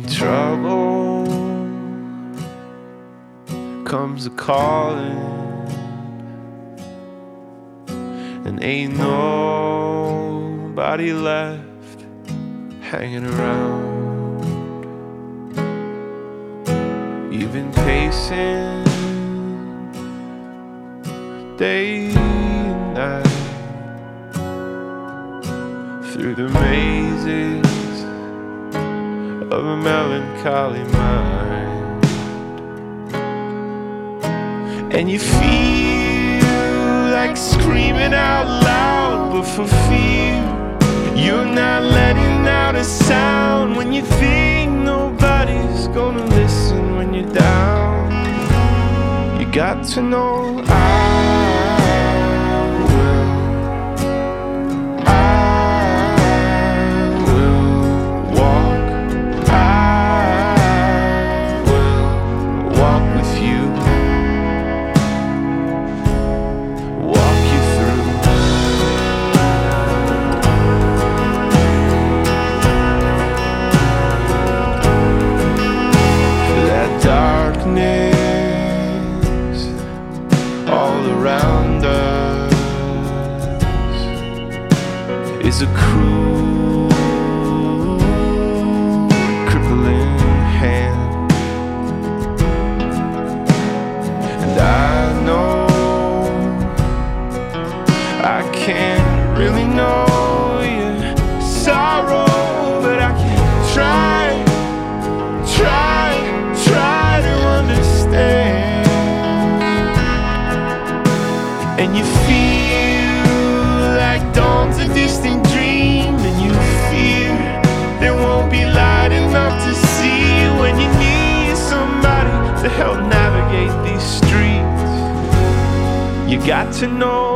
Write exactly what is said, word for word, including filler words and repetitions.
Trouble comes a calling, and ain't nobody left hanging around. You've been pacing day and night through the mazes of a melancholy mind, and you feel like screaming out loud, but for fear you're not letting out a sound. When you think nobody's gonna listen when you're down, you got to know I all around us is a cruel, crippling hand, and I know I can't really know your sorrow, but I can try, try, try to understand. And you feel like dawn's a distant dream, and you fear there won't be light enough to see when you need somebody to help navigate these streets. You got to know